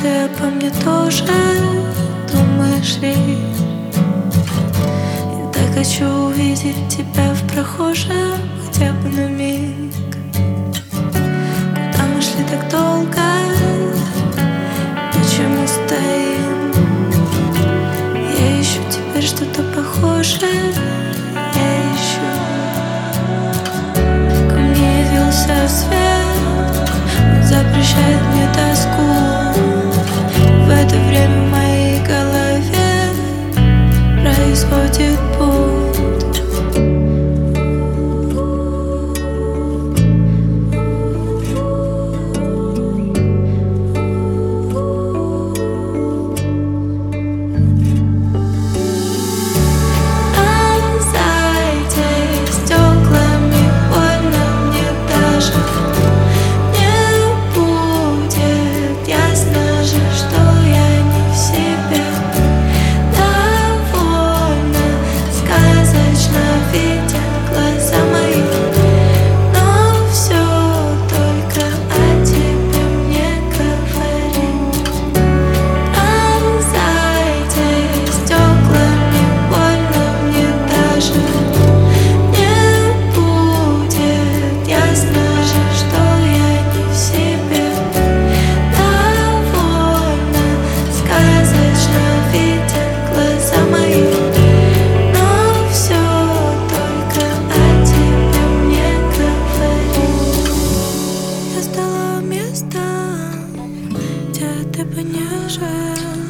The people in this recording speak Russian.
ты обо мне тоже думаешь ли? Я так хочу увидеть тебя в прохожем хотя бы на миг. Куда мы шли так долго? Почему стоим? Я ищу теперь что-то похожее. Я ищу. Ко мне явился свет, он запрещает мне тоску. В это время в моей голове происходит бунт. Место, где ты понежен.